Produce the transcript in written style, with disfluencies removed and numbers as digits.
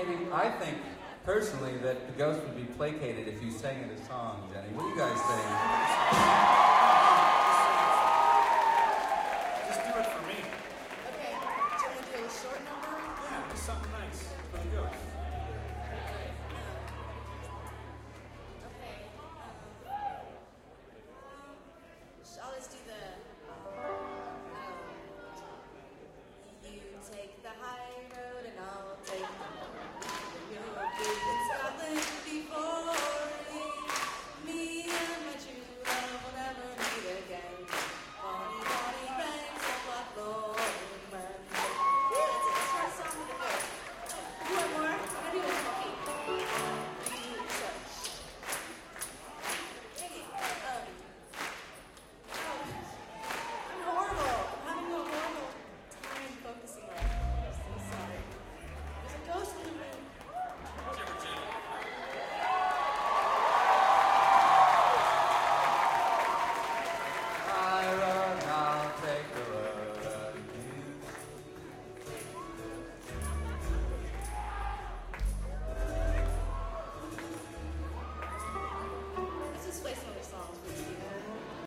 maybe, I think, personally, that the ghost would be placated if you sang it a song, Jenny. What do you guys think? Just do it for me. Okay, do you want to do a short number? Yeah, just something nice for the ghost.